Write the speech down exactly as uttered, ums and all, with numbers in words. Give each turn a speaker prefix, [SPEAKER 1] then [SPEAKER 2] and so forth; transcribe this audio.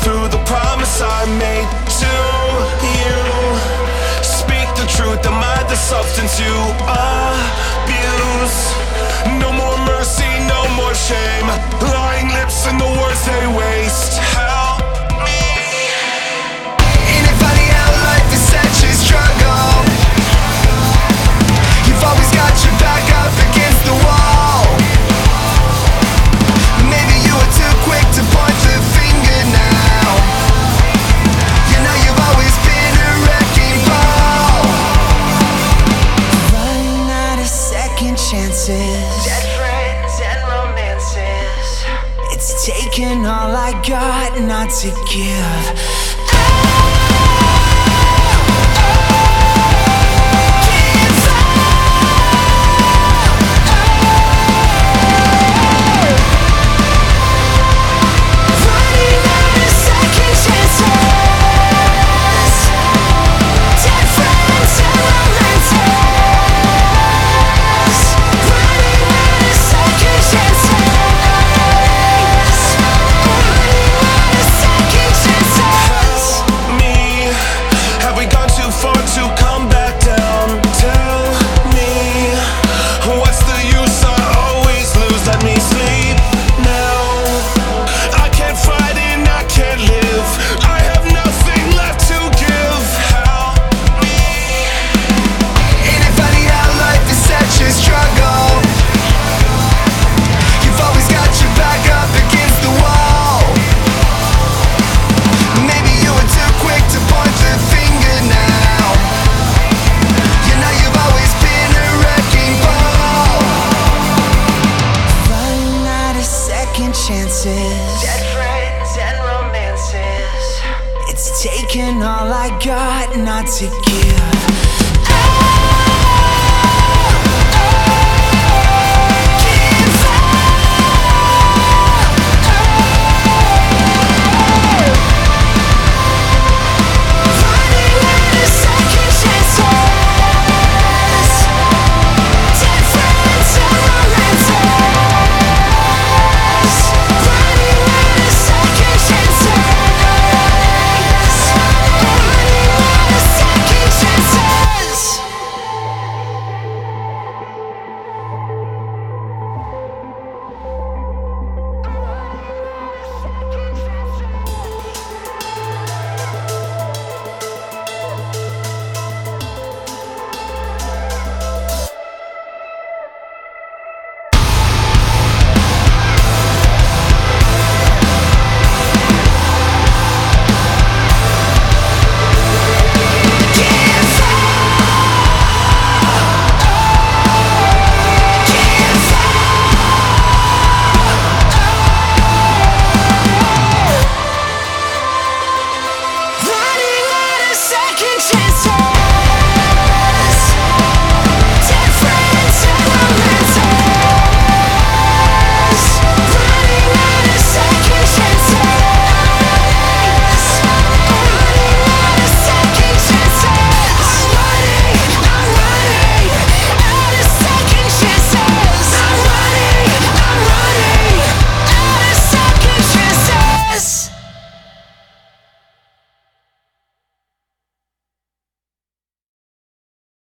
[SPEAKER 1] through the promise I made to you. Speak the truth, am I the substance you abuse? No more mercy, no more shame. Lying lips and the words they waste. Help me. Ain't it funny how life is such a struggle? You've always got your back up against the wall. Maybe you were too quick to point the finger now. You know you've always been a wrecking ball. Running out of second chances, dead friends and romances. It's taken all I got not to give. Chances, dead friends and romances. It's taken all I got not to give.